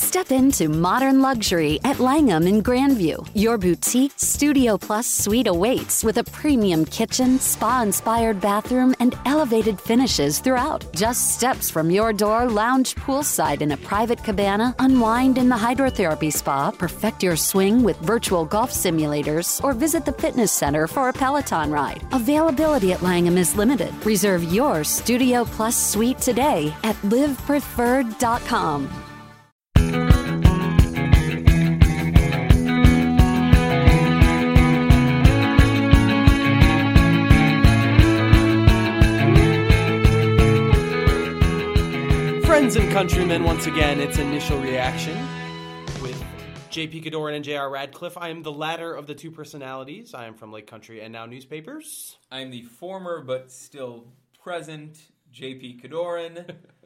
Step into modern luxury at Langham in Grandview. Your boutique Studio Plus suite awaits with a premium kitchen, spa-inspired bathroom, and elevated finishes throughout. Just steps from your door, lounge poolside in a private cabana, unwind in the hydrotherapy spa, perfect your swing with virtual golf simulators, or visit the fitness center for a Peloton ride. Availability at Langham is limited. Reserve your Studio Plus suite today at livepreferred.com. Friends and countrymen, once again, it's Initial Reaction with J.P. Cadoran and J.R. Radcliffe. I am the latter of the two personalities. I am from Lake Country and Now Newspapers. I am the former but still present J.P. Cadoran,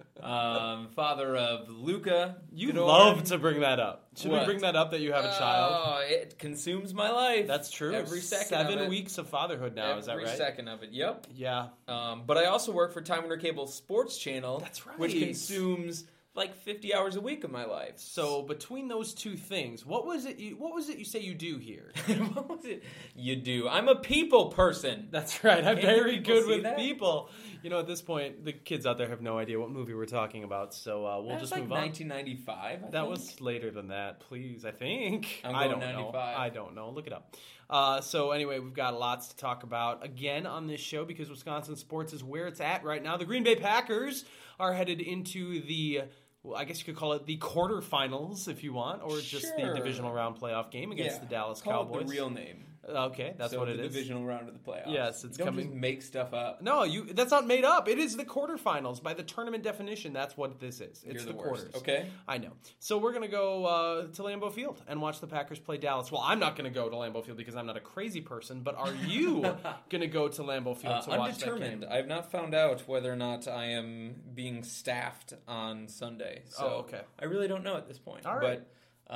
father of Luca. You Cadoran. love to bring that up. Should What? we bring that up that you have a child? Oh, it consumes my life. That's true. Every second 7 of it. weeks of fatherhood now, is that right? Every second of it, yep. Yeah. But I also work for Time Warner Cable Sports Channel. That's right. Which consumes like 50 hours a week of my life. So between those two things, what was it you say you do here? What was it you do? I'm a people person. That's right. I'm Can't very people good see with that? people. You know, at this point, the kids out there have no idea what movie we're talking about, so we'll That's just like move on. 1995. I That think. was later than that, please, I think. I'm I going don't 95. know. I don't know. Look it up. So anyway, we've got lots to talk about again on this show because Wisconsin sports is where it's at right now. The Green Bay Packers are headed into the, well, I guess you could call it the quarterfinals if you want, or just the Sure. divisional round playoff game against the Dallas Call Cowboys. it the real name. Okay, that's So what the it is. divisional round of the playoffs. Yes, it's you don't coming. just make stuff up. No, that's not made up. It is the quarterfinals. By the tournament definition, that's what this is. It's You're the the worst. quarters. Okay. I know. So we're going to go to Lambeau Field and watch the Packers play Dallas. Well, I'm not going to go to Lambeau Field because I'm not a crazy person, but are you going to go to Lambeau Field to watch that Undetermined. game? I have not found out whether or not I am being staffed on Sunday. So Oh, okay. I really don't know at this point. All right. But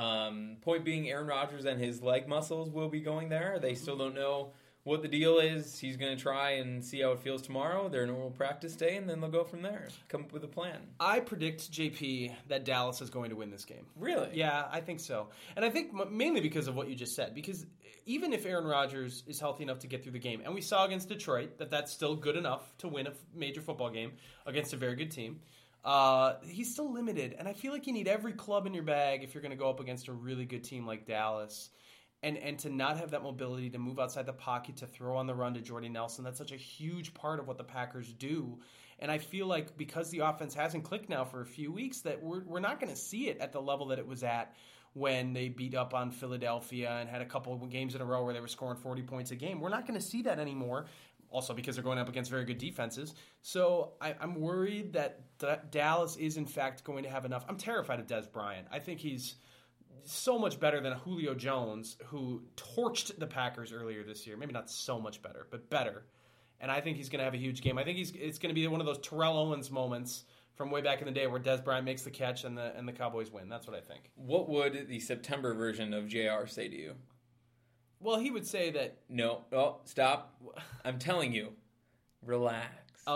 point being, Aaron Rodgers and his leg muscles will be going there. They still don't know what the deal is. He's going to try and see how it feels tomorrow, their normal practice day, and then they'll go from there. Come up with a plan. I predict, JP, that Dallas is going to win this game. Really? Yeah, I think so. And I think mainly because of what you just said. Because even if Aaron Rodgers is healthy enough to get through the game, and we saw against Detroit that that's still good enough to win a major football game against a very good team, he's still limited. And I feel like you need every club in your bag if you're going to go up against a really good team like Dallas. And to not have that mobility to move outside the pocket, to throw on the run to Jordy Nelson, that's such a huge part of what the Packers do. And I feel like because the offense hasn't clicked now for a few weeks, that we're not going to see it at the level that it was at when they beat up on Philadelphia and had a couple of games in a row where they were scoring 40 points a game. We're not going to see that anymore, also because they're going up against very good defenses. So I'm worried that Dallas is, in fact, going to have enough. I'm terrified of Des Bryant. I think he's so much better than Julio Jones, who torched the Packers earlier this year. Maybe not so much better, but better. And I think he's going to have a huge game. I think it's going to be one of those Terrell Owens moments from way back in the day where Des Bryant makes the catch and the Cowboys win. That's what I think. What would the September version of JR say to you? Well, he would say that... No. Oh, stop. I'm telling you. Relax.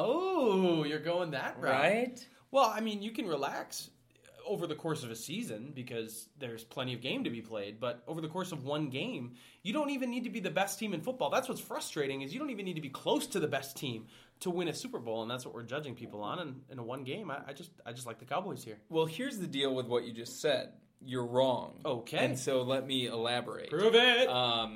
Oh, you're going that route. Right? Well, I mean, you can relax over the course of a season because there's plenty of game to be played, but over the course of one game, you don't even need to be the best team in football. That's what's frustrating, is you don't even need to be close to the best team to win a Super Bowl, and that's what we're judging people on. And in a one game, I just like the Cowboys here. Well, here's the deal with what you just said. You're wrong. Okay. And so let me elaborate. Prove it!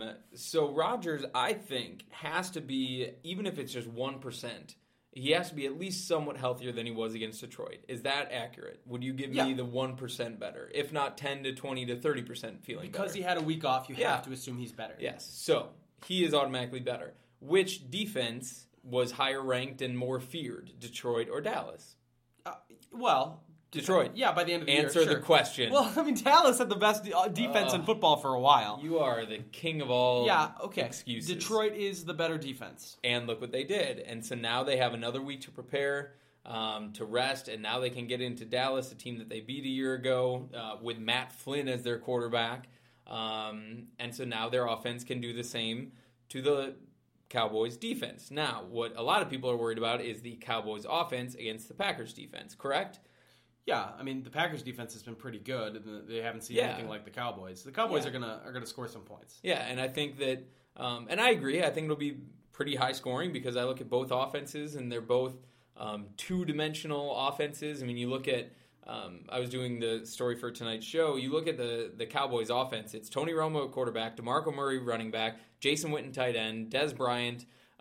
So Rodgers, I think, has to be, even if it's just 1%, he has to be at least somewhat healthier than he was against Detroit. Is that accurate? Would you give me the 1% better? If not 10 to 20 to 30% feeling Because better? he had a week off, you have to assume he's better. Yes. So he is automatically better. Which defense was higher ranked and more feared, Detroit or Dallas? Well... Detroit. Yeah, by the end of the year, Answer the sure. question. Well, I mean, Dallas had the best defense in football for a while. You are the king of all excuses. Detroit is the better defense. And look what they did. And so now they have another week to prepare, to rest, and now they can get into Dallas, a team that they beat a year ago, with Matt Flynn as their quarterback. And so now their offense can do the same to the Cowboys defense. Now, what a lot of people are worried about is the Cowboys offense against the Packers defense, correct? Yeah, I mean the Packers defense has been pretty good, and they haven't seen Yeah. anything like the Cowboys. The Cowboys Yeah. are gonna score some points. Yeah, and I think that, and I agree. I think it'll be pretty high scoring because I look at both offenses and they're both two-dimensional offenses. I mean, you look at, I was doing the story for tonight's show. You look at the Cowboys offense. It's Tony Romo at quarterback, DeMarco Murray running back, Jason Witten tight end, Des Bryant,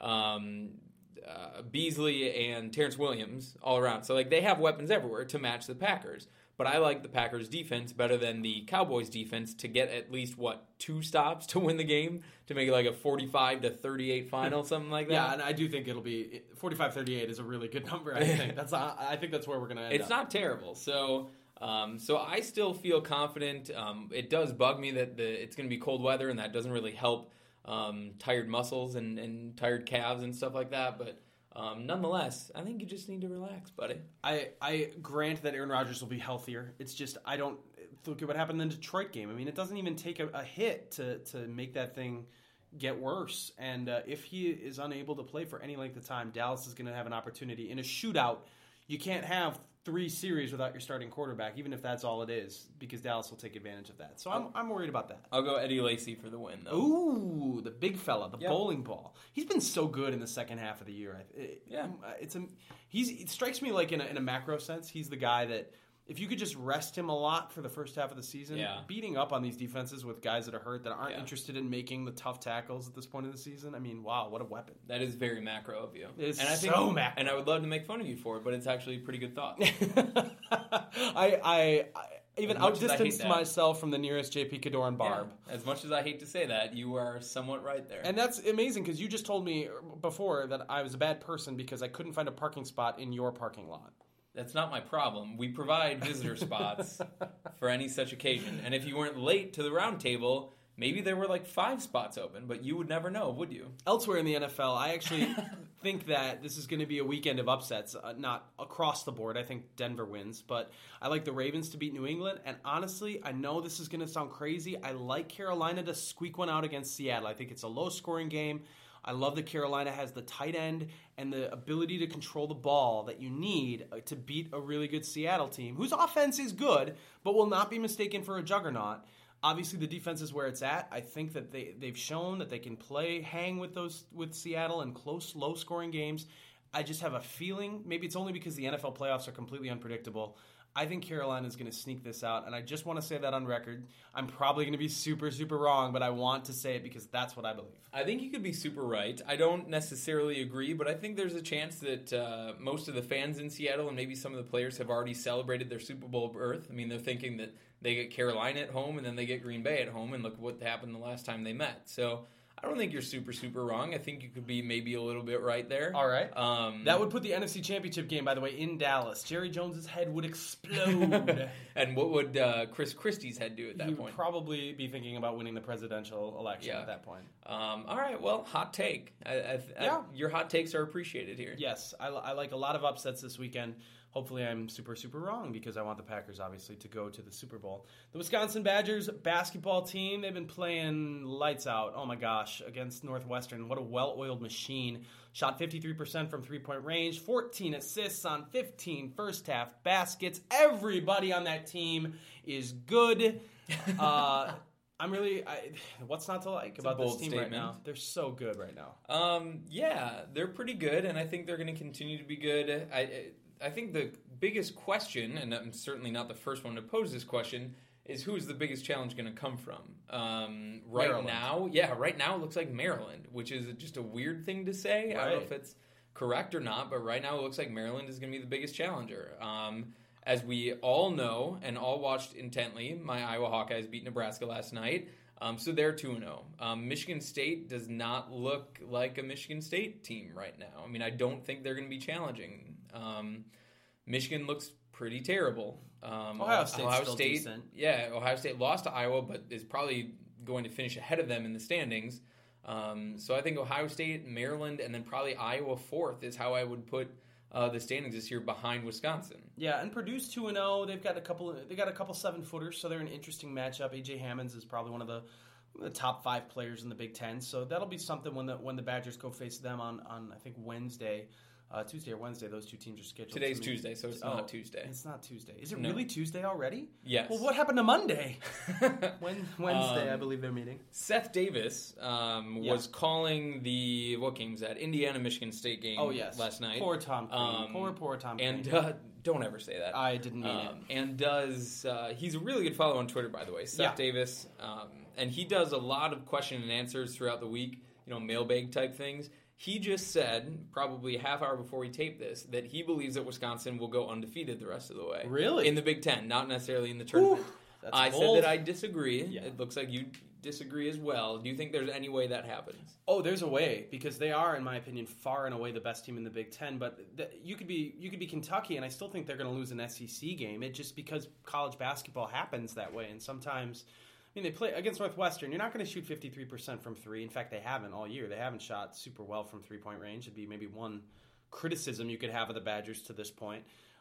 Beasley, and Terrence Williams all around. So like they have weapons everywhere to match the Packers. But I like the Packers defense better than the Cowboys defense to get at least, 2 stops to win the game, to make it like a 45-38 final, something like that. Yeah, and I do think it'll be 45-38 is a really good number. I think I think that's where we're gonna end. It's not terrible. So I still feel confident. It does bug me that it's going to be cold weather, and that doesn't really help tired muscles and tired calves and stuff like that. But nonetheless, I think you just need to relax, buddy. I grant that Aaron Rodgers will be healthier. It's just I don't look at what happened in the Detroit game. I mean, it doesn't even take a hit to make that thing get worse. And if he is unable to play for any length of time, Dallas is going to have an opportunity in a shootout. You can't have 3 series without your starting quarterback, even if that's all it is, because Dallas will take advantage of that. So I'm worried about that. I'll go Eddie Lacy for the win, though. Ooh, the big fella, the bowling ball. He's been so good in the second half of the year. It strikes me like in a macro sense, he's the guy that if you could just rest him a lot for the first half of the season, beating up on these defenses with guys that are hurt that aren't interested in making the tough tackles at this point of the season. I mean, wow, what a weapon. That is very macro of you. It is and I so think, macro. And I would love to make fun of you for it, but it's actually a pretty good thought. I even As much as I hate outdistanced that. myself from the nearest JP Kador Barb. Yeah. As much as I hate to say that, you are somewhat right there. And that's amazing because you just told me before that I was a bad person because I couldn't find a parking spot in your parking lot. That's not my problem. We provide visitor spots for any such occasion. And if you weren't late to the round table, maybe there were like 5 spots open, but you would never know, would you? Elsewhere in the NFL, I actually think that this is going to be a weekend of upsets, not across the board. I think Denver wins, but I like the Ravens to beat New England. And honestly, I know this is going to sound crazy. I like Carolina to squeak one out against Seattle. I think it's a low-scoring game. I love that Carolina has the tight end and the ability to control the ball that you need to beat a really good Seattle team, whose offense is good, but will not be mistaken for a juggernaut. Obviously, the defense is where it's at. I think that they've shown that they can hang with Seattle in close, low-scoring games. I just have a feeling, maybe it's only because the NFL playoffs are completely unpredictable. I think Carolina is going to sneak this out, and I just want to say that on record. I'm probably going to be super, super wrong, but I want to say it because that's what I believe. I think you could be super right. I don't necessarily agree, but I think there's a chance that most of the fans in Seattle and maybe some of the players have already celebrated their Super Bowl berth. I mean, they're thinking that they get Carolina at home and then they get Green Bay at home, and look what happened the last time they met. So I don't think you're super, super wrong. I think you could be maybe a little bit right there. All right. That would put the NFC Championship game, by the way, in Dallas. Jerry Jones's head would explode. And what would Chris Christie's head do at that He would point? probably be thinking about winning the presidential election at that point. All right, well, hot take. Your hot takes are appreciated here. Yes, I like a lot of upsets this weekend. Hopefully I'm super, super wrong because I want the Packers, obviously, to go to the Super Bowl. The Wisconsin Badgers basketball team, they've been playing lights out, oh my gosh, against Northwestern. What a well-oiled machine. Shot 53% from three-point range, 14 assists on 15 first-half baskets. Everybody on that team is good. What's not to like about this team right now? They're so good right now. Yeah, they're pretty good, and I think they're going to continue to be good. I think the biggest question, and I'm certainly not the first one to pose this question, is who is the biggest challenge going to come from? Right now it looks like Maryland, which is just a weird thing to say. Right. I don't know if it's correct or not, but right now it looks like Maryland is going to be the biggest challenger. As we all know and all watched intently, my Iowa Hawkeyes beat Nebraska last night. So they're 2-0. Michigan State does not look like a Michigan State team right now. I mean, I don't think they're going to be challenging. Michigan looks pretty terrible. Ohio State's still decent. Yeah, Ohio State lost to Iowa, but is probably going to finish ahead of them in the standings. So I think Ohio State, Maryland, and then probably Iowa fourth is how I would put the standings this year behind Wisconsin. Yeah, and Purdue's 2-0. They've got a couple 7-footers, so they're an interesting matchup. AJ Hammonds is probably one of the top 5 players in the Big Ten, so that'll be something when the Badgers go face them on I think Wednesday. Tuesday or Wednesday. Those two teams are scheduled. Today's Tuesday, so it's not Tuesday. It's not Tuesday. Is it really Tuesday already? Yes. Well, what happened to Monday? Wednesday, I believe they're meeting. Seth Davis was calling the what game was that? Indiana Michigan State game. Last night. Poor Tom Crean. Poor Tom Crean. And don't ever say that. I didn't mean it. And he's a really good follow on Twitter, by the way. Seth Davis, and he does a lot of question and answers throughout the week. Mailbag type things. He just said, probably a half hour before we taped this, that he believes that Wisconsin will go undefeated the rest of the way. Really? In the Big Ten, not necessarily in the tournament. I bold. said that I disagree. Yeah. It looks like you disagree as well. Do you think there's any way that happens? Oh, there's a way, because they are, in my opinion, far and away the best team in the Big Ten. But you could be Kentucky, and I still think they're going to lose an SEC game. It just because college basketball happens that way, and sometimes. They play against Northwestern. You're not going to shoot 53% from three. In fact, they haven't all year. They haven't shot super well from three-point range. It'd be maybe one criticism you could have of the Badgers to this point.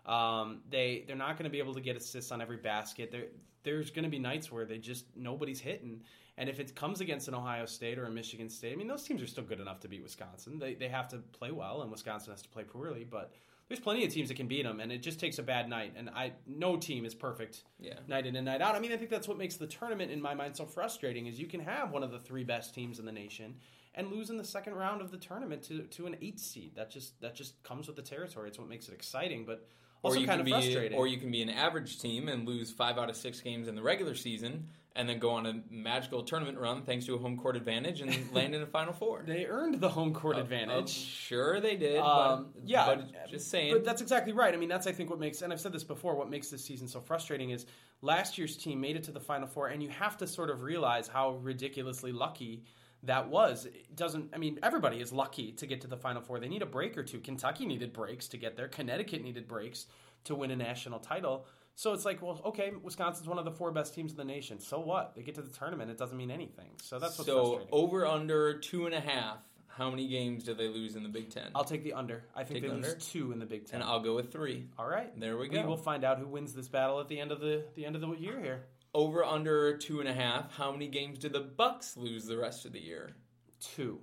They're not going to be able to get assists on every basket. There's going to be nights where nobody's hitting. And if it comes against an Ohio State or a Michigan State, those teams are still good enough to beat Wisconsin. They have to play well, and Wisconsin has to play poorly, but there's plenty of teams that can beat them, and it just takes a bad night. And no team is perfect night in and night out. I think that's what makes the tournament, in my mind, so frustrating, is you can have one of the three best teams in the nation and lose in the second round of the tournament to an 8 seed. That just comes with the territory. It's what makes it exciting, but also kind of frustrating. Or you can be an average team and lose 5 out of 6 games in the regular season and then go on a magical tournament run thanks to a home court advantage and land in a Final Four. They earned the home court advantage. Sure they did. But just saying. But that's exactly right. That's, I think, what makes, and I've said this before, what makes this season so frustrating is last year's team made it to the Final Four, and you have to sort of realize how ridiculously lucky that was. It doesn't, everybody is lucky to get to the Final Four. They need a break or two. Kentucky needed breaks to get there. Connecticut needed breaks to win a national title. So it's like, well, okay, Wisconsin's one of the 4 best teams in the nation. So what? They get to the tournament. It doesn't mean anything. So that's what's frustrating. So over under 2.5. How many games do they lose in the Big Ten? I'll take the under. I think they lose 2 in the Big Ten. And I'll go with 3. All right. There we go. We will find out who wins this battle at the end of the year here. Over under 2.5. How many games do the Bucks lose the rest of the year? 2.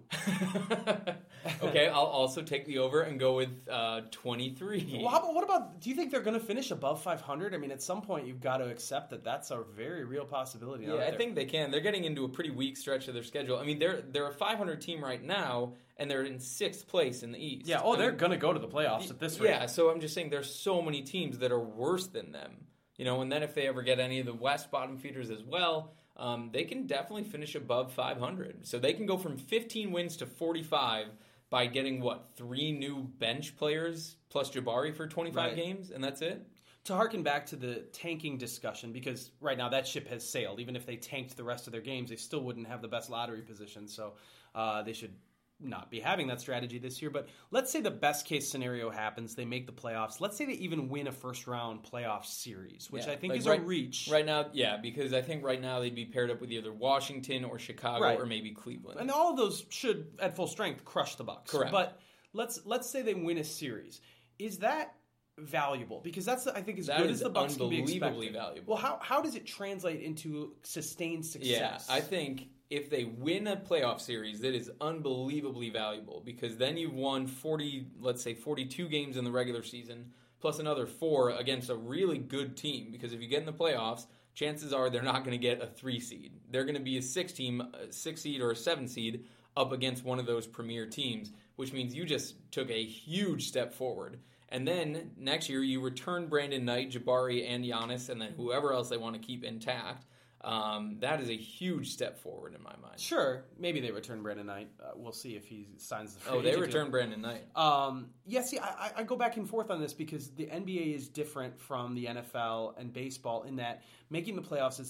Okay, I'll also take the over and go with 23. Well, what about, do you think they're going to finish above 500? At some point you've got to accept that that's a very real possibility. Yeah, I think they can. They're getting into a pretty weak stretch of their schedule. They're a 500 team right now, and they're in 6th place in the East. Yeah, they're going to go to the playoffs at this rate. Yeah, so I'm just saying there's so many teams that are worse than them. And then if they ever get any of the West bottom feeders as well, they can definitely finish above 500. So they can go from 15 wins to 45 by getting, 3 new bench players plus Jabari for 25 games, and that's it? To harken back to the tanking discussion, because right now that ship has sailed. Even if they tanked the rest of their games, they still wouldn't have the best lottery position. So they should not be having that strategy this year. But let's say the best case scenario happens. They make the playoffs. Let's say they even win a first round playoff series, which I think is a reach. Right now, because I think right now they'd be paired up with either Washington or Chicago or maybe Cleveland. And all of those should, at full strength, crush the Bucks. Correct. But let's say they win a series. Is that valuable? Because that's, I think, as good as the Bucks can be expected. Unbelievably valuable. Well, how does it translate into sustained success? Yeah, I think if they win a playoff series, that is unbelievably valuable because then you've won 42 games in the regular season, plus another 4 against a really good team. Because if you get in the playoffs, chances are they're not going to get a 3 seed. They're going to be a 6 seed or a 7 seed up against one of those premier teams, which means you just took a huge step forward. And then next year you return Brandon Knight, Jabari, and Giannis, and then whoever else they want to keep intact. That is a huge step forward in my mind. Sure. Maybe they return Brandon Knight. We'll see if he signs the free agent. Oh, they return Brandon Knight. See, I go back and forth on this because the NBA is different from the NFL and baseball in that making the playoffs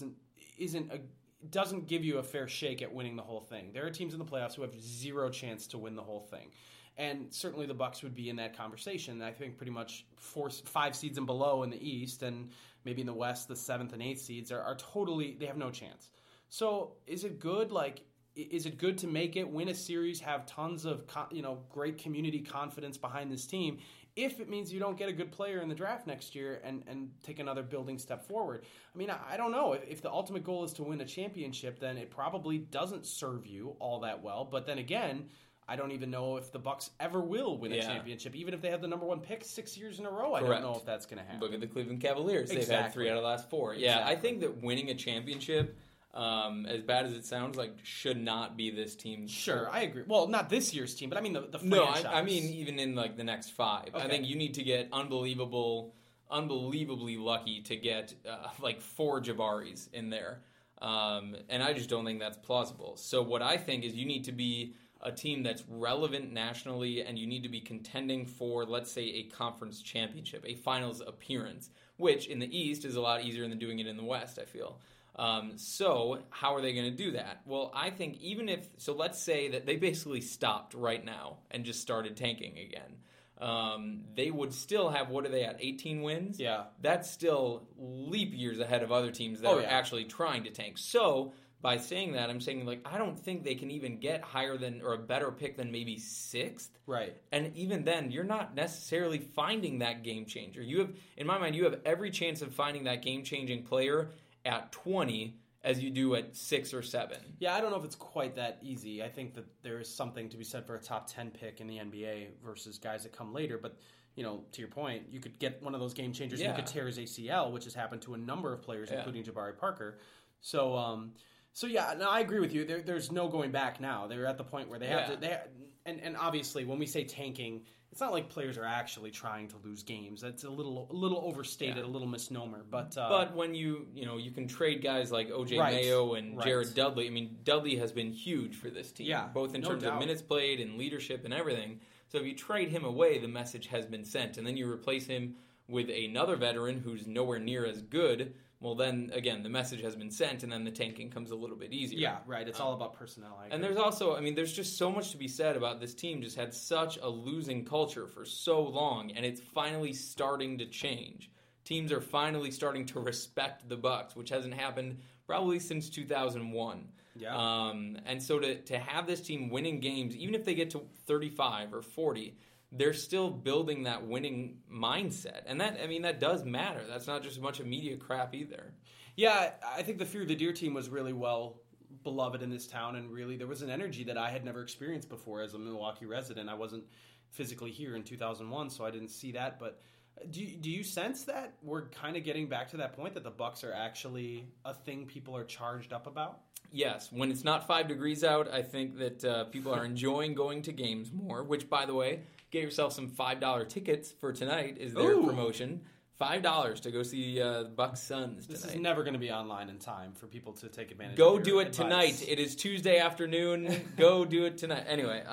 doesn't give you a fair shake at winning the whole thing. There are teams in the playoffs who have 0 chance to win the whole thing. And certainly the Bucks would be in that conversation. I think pretty much 5 seeds and below in the East, and maybe in the West, the 7th and 8th seeds are totally, they have no chance. So is it good? Is it good to make it, win a series, have tons of great community confidence behind this team, if it means you don't get a good player in the draft next year and take another building step forward? I don't know. If the ultimate goal is to win a championship, then it probably doesn't serve you all that well. But then again, I don't even know if the Bucks ever will win a championship, even if they have the number 1 pick 6 years in a row. Correct. I don't know if that's going to happen. Look at the Cleveland Cavaliers. They've had 3 out of the last 4. Yeah, I think that winning a championship, as bad as it sounds, like should not be this team's Sure, goal. I agree. Well, not this year's team, but I mean the franchise. No, I mean even in like the next 5. Okay. I think you need to get unbelievably lucky to get like 4 Jabaris in there. And I just don't think that's plausible. So what I think is you need to be a team that's relevant nationally, and you need to be contending for, let's say, a conference championship, a finals appearance, which in the East is a lot easier than doing it in the West, I feel. So how are they going to do that? Well, I think let's say that they basically stopped right now and just started tanking again. They would still have, what are they at, 18 wins? Yeah. That's still leap years ahead of other teams that are actually trying to tank. So by saying that, I'm saying, like, I don't think they can even get higher than or a better pick than maybe 6th. Right. And even then, you're not necessarily finding that game changer. You have, in my mind, you have every chance of finding that game-changing player at 20 as you do at 6 or 7. Yeah, I don't know if it's quite that easy. I think that there is something to be said for a top 10 pick in the NBA versus guys that come later. But, you know, to your point, you could get one of those game changers. Yeah. You could tear his ACL, which has happened to a number of players, including Jabari Parker. So yeah, no, I agree with you. There's no going back now. They're at the point where they have to. And obviously, when we say tanking, it's not like players are actually trying to lose games. That's a little overstated, a little misnomer. But when you can trade guys like OJ Mayo and Jared Dudley. I mean, Dudley has been huge for this team, both in terms of minutes played and leadership and everything. So if you trade him away, the message has been sent, and then you replace him with another veteran who's nowhere near as good. Well, then, again, the message has been sent, and then the tanking comes a little bit easier. Yeah, right. It's all about personnel. And there's also, there's just so much to be said about this team just had such a losing culture for so long, and it's finally starting to change. Teams are finally starting to respect the Bucks, which hasn't happened probably since 2001. Yeah. And so to have this team winning games, even if they get to 35 or 40, they're still building that winning mindset. And that does matter. That's not just a bunch of media crap either. Yeah, I think the Fear the Deer team was really well beloved in this town, and really there was an energy that I had never experienced before as a Milwaukee resident. I wasn't physically here in 2001, so I didn't see that. But do you sense that we're kind of getting back to that point that the Bucks are actually a thing people are charged up about? Yes. When it's not 5 degrees out, I think that people are enjoying going to games more, which, by the way, get yourself some $5 tickets for tonight is their promotion. $5 to go see Bucks Suns tonight. This is never going to be online in time for people to take advantage of Go your do it advice. tonight. It is Tuesday afternoon. Go do it tonight. Anyway,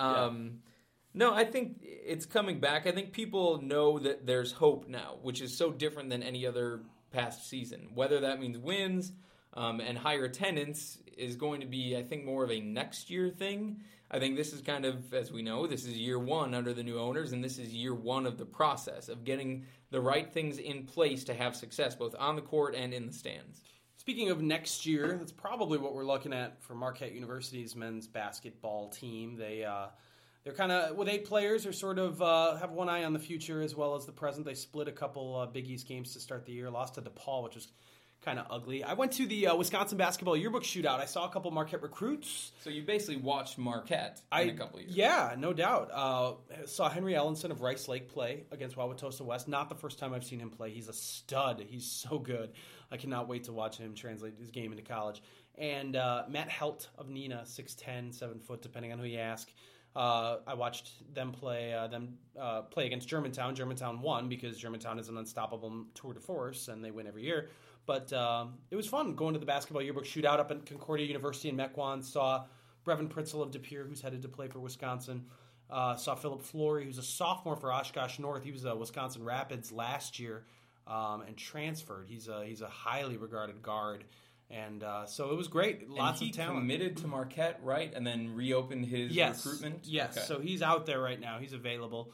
no, I think it's coming back. I think people know that there's hope now, which is so different than any other past season. Whether that means wins and higher attendance is going to be, I think, more of a next year thing. I think this is kind of, as we know, this is year 1 under the new owners, and this is year 1 of the process of getting the right things in place to have success, both on the court and in the stands. Speaking of next year, that's probably what we're looking at for Marquette University's men's basketball team. They're kind of, with 8 players, are sort of have one eye on the future as well as the present. They split a couple Big East games to start the year, lost to DePaul, which was kind of ugly. I went to the Wisconsin basketball yearbook shootout. I saw a couple Marquette recruits. So you basically watched Marquette in a couple years. Yeah, no doubt. Saw Henry Ellenson of Rice Lake play against Wauwatosa West. Not the first time I've seen him play. He's a stud. He's so good. I cannot wait to watch him translate his game into college. And Matt Helt of Neenah, 6'10", 7 foot, depending on who you ask. I watched them play against Germantown. Germantown won because Germantown is an unstoppable tour de force, and they win every year. But it was fun going to the basketball yearbook shootout up at Concordia University in Mequon. Saw Brevin Pritzel of De Pere, who's headed to play for Wisconsin. Saw Philip Flory, who's a sophomore for Oshkosh North. He was a Wisconsin Rapids last year and transferred. He's a highly regarded guard. And so it was great. Lots of talent. He committed to Marquette, right? And then reopened his recruitment? Yes, okay. So he's out there right now. He's available.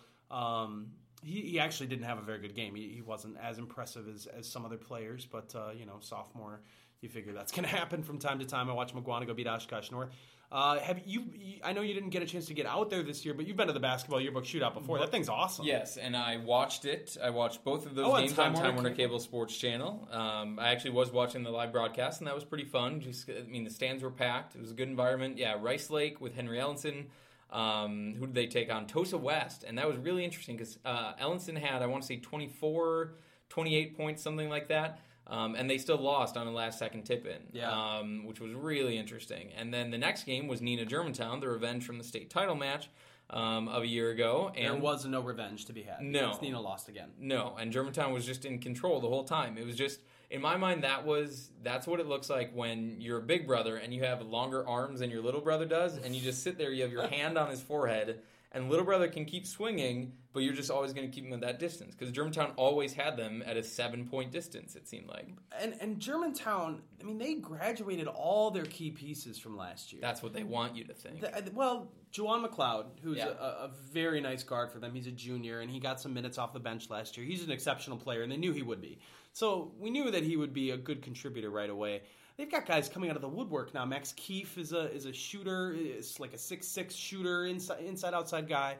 He actually didn't have a very good game. He wasn't as impressive as some other players, but sophomore, you figure that's going to happen from time to time. I watched Mugwanago beat Oshkosh North. I know you didn't get a chance to get out there this year, but you've been to the basketball yearbook shootout before. That thing's awesome. Yes, and I watched it. I watched both of those games on Time Warner Cable Sports Channel. I actually was watching the live broadcast, and that was pretty fun. The stands were packed. It was a good environment. Yeah, Rice Lake with Henry Ellenson. Who did they take on? Tosa West. And that was really interesting because Ellenson had, I want to say, 24, 28 points, something like that. And they still lost on a last-second tip-in, which was really interesting. And then the next game was Neenah Germantown, the revenge from the state title match of a year ago. And there was no revenge to be had. No. Neenah lost again. No, and Germantown was just in control the whole time. It was just, in my mind, that's what it looks like when you're a big brother and you have longer arms than your little brother does, and you just sit there, you have your hand on his forehead, and little brother can keep swinging, but you're just always going to keep him at that distance. Because Germantown always had them at a 7-point distance, it seemed like. And Germantown, I mean, they graduated all their key pieces from last year. That's what they want you to think. Well, Juwan McLeod, who's a very nice guard for them. He's a junior, and he got some minutes off the bench last year. He's an exceptional player, and they knew he would be. So we knew that he would be a good contributor right away. They've got guys coming out of the woodwork now. Max Keefe is a shooter. Is like a 6'6" shooter, inside outside guy.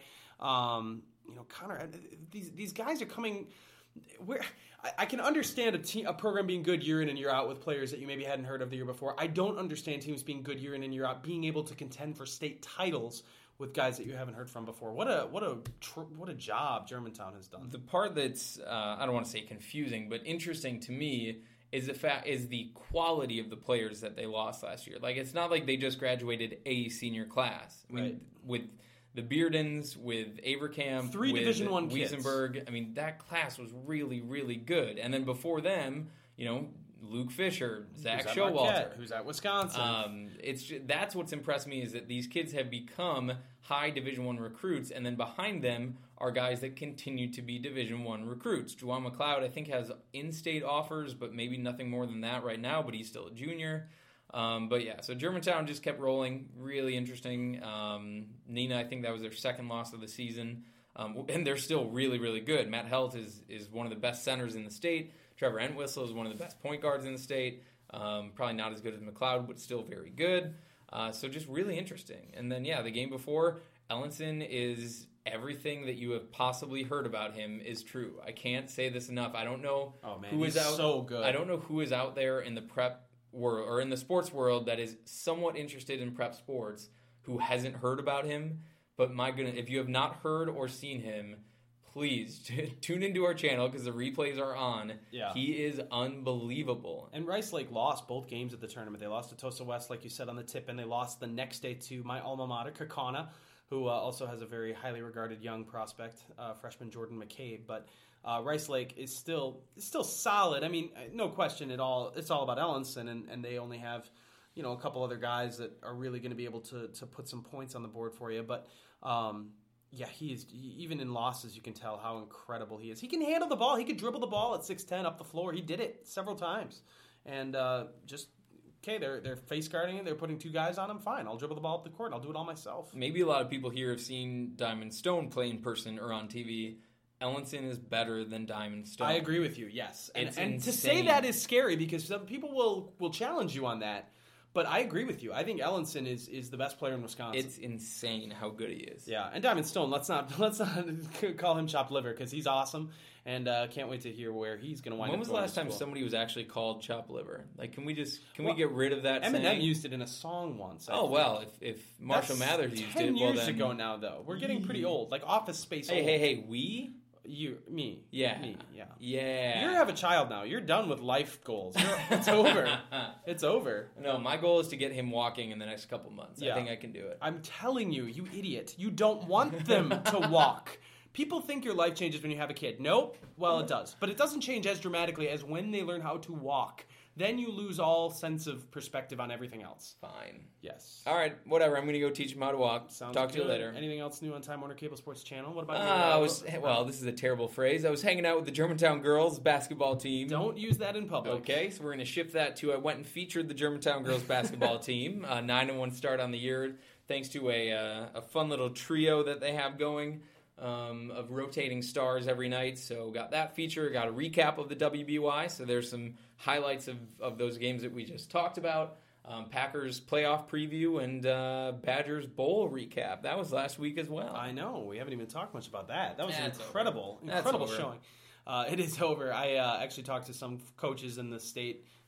Connor. These guys are coming. I can understand a program being good year in and year out with players that you maybe hadn't heard of the year before. I don't understand teams being good year in and year out, being able to contend for state titles with guys that you haven't heard from before. What a job Germantown has done. The part that's I don't want to say confusing, but interesting to me is the quality of the players that they lost last year. Like, it's not like they just graduated a senior class. I mean, with the Beardens, with Avercamp, 3 with Division I kids. Wiesenberg. I mean, that class was really, really good. And then before them, Luke Fisher, Zach Showalter, who's at Wisconsin. That's what's impressed me is that these kids have become high Division I recruits, and then behind them are guys that continue to be Division I recruits. Juwan McLeod, I think, has in-state offers, but maybe nothing more than that right now, but he's still a junior. So Germantown just kept rolling. Really interesting. Neenah, I think that was their second loss of the season. And they're still really, really good. Matt Helt is one of the best centers in the state. Trevor Entwistle is one of the best point guards in the state. Probably not as good as McLeod, but still very good. So just really interesting. And then, the game before, Ellenson is everything that you have possibly heard about him is true. I can't say this enough. I don't know who is out. So good. I don't know who is out there in the prep world or in the sports world that is somewhat interested in prep sports who hasn't heard about him. But my goodness, if you have not heard or seen him, please tune into our channel because the replays are on. Yeah. He is unbelievable. And Rice Lake lost both games at the tournament. They lost to Tosa West, like you said, on the tip, and they lost the next day to my alma mater, Kaukauna, who also has a very highly regarded young prospect, freshman Jordan McCabe. But Rice Lake is still solid. I mean, no question at all. It's all about Ellenson, and they only have a couple other guys that are really going to be able to put some points on the board for you. But he is, even in losses, you can tell how incredible he is. He can handle the ball. He could dribble the ball at 6'10" up the floor. He did it several times. And they're face guarding it. They're putting 2 guys on him. Fine, I'll dribble the ball up the court. I'll do it all myself. Maybe a lot of people here have seen Diamond Stone play in person or on TV. Ellenson is better than Diamond Stone. I agree with you, yes. And to say that is scary because some people will challenge you on that. But I agree with you. I think Ellenson is the best player in Wisconsin. It's insane how good he is. Yeah, and Diamond Stone. Let's not call him chopped liver because he's awesome, and can't wait to hear where he's going to wind up. When was the last time somebody was actually called chopped liver? Like, can we get rid of that? Eminem saying? used it in a song once. if Marshall Mathers used it, 10 years ago now though. We're getting pretty old, like Office Space. Hey, we. You, me, yeah, me, yeah. Yeah. You have a child now. You're done with life goals. It's over. It's over. No, my goal is to get him walking in the next couple months. Yeah. I think I can do it. I'm telling you, you idiot. You don't want them to walk. People think your life changes when you have a kid. Nope. Well, it does. But it doesn't change as dramatically as when they learn how to walk. Then you lose all sense of perspective on everything else. Fine. Yes. All right, whatever. I'm going to go teach him how to walk. Sounds Talk good. to you later. Anything else new on Time Warner Cable Sports Channel? What about this is a terrible phrase. I was hanging out with the Germantown girls basketball team. Don't use that in public. Okay, so we're going to shift that to I went and featured the Germantown girls basketball team. 9-1 start on the year thanks to a fun little trio that they have going. Of rotating stars every night. So got that feature, got a recap of the WBY. So there's some highlights of those games that we just talked about. Packers playoff preview and Badgers bowl recap. That was last week as well. I know. We haven't even talked much about that. That was an incredible over. showing. It is over. I actually talked to some coaches in the state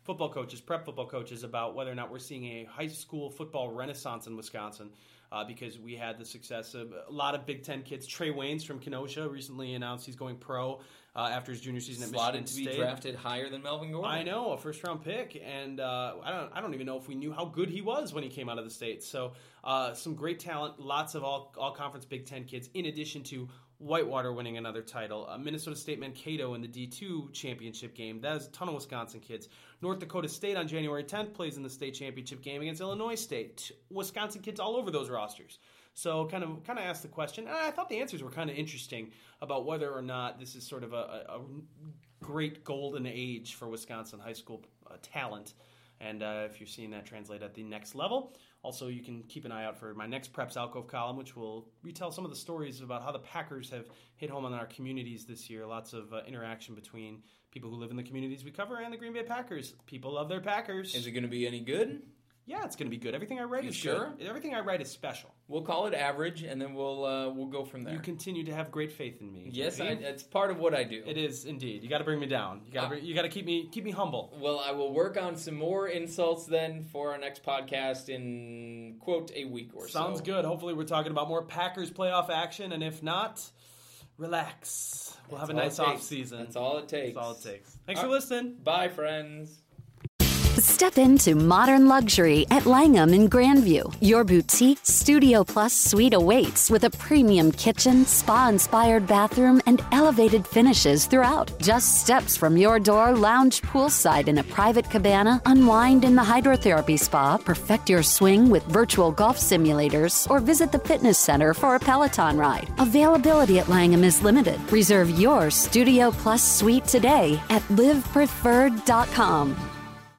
football coaches, prep football coaches, about whether or not we're seeing a high school football renaissance in Wisconsin. Because we had the success of a lot of Big Ten kids. Trey Waynes from Kenosha recently announced he's going pro after his junior season at Michigan State. Slotted to be drafted higher than Melvin Gordon. I know, a first-round pick, and I don't even know if we knew how good he was when he came out of the state. So some great talent, lots of all-conference Big Ten kids, in addition to Whitewater winning another title. Minnesota State Mankato in the D2 championship game. That is a ton of Wisconsin kids. North Dakota State on January 10th plays in the state championship game against Illinois State. Wisconsin kids all over those rosters. So kind of asked the question, and I thought the answers were kind of interesting about whether or not this is sort of a great golden age for Wisconsin high school talent. And if you're seeing that translate at the next level. Also, you can keep an eye out for my next Preps Alcove column, which will retell some of the stories about how the Packers have hit home on our communities this year. Lots of interaction between people who live in the communities we cover and the Green Bay Packers. People love their Packers. Is it going to be any good? Yeah, it's going to be good. Everything I write is sure? good. Everything I write is special. We'll call it average, and then we'll go from there. You continue to have great faith in me. Yes, it's part of what I do. It is indeed. You got to bring me down. You got to keep me humble. Well, I will work on some more insults then for our next podcast in quote a week or so. Sounds good. Hopefully, we're talking about more Packers playoff action, and if not, relax. We'll have a nice off season. That's all it takes. That's all it takes. Thanks for listening. Bye, friends. Step into modern luxury at Langham in Grandview. Your boutique Studio Plus suite awaits with a premium kitchen, spa-inspired bathroom, and elevated finishes throughout. Just steps from your door, lounge poolside in a private cabana, unwind in the hydrotherapy spa, perfect your swing with virtual golf simulators, or visit the fitness center for a Peloton ride. Availability at Langham is limited. Reserve your Studio Plus suite today at livepreferred.com.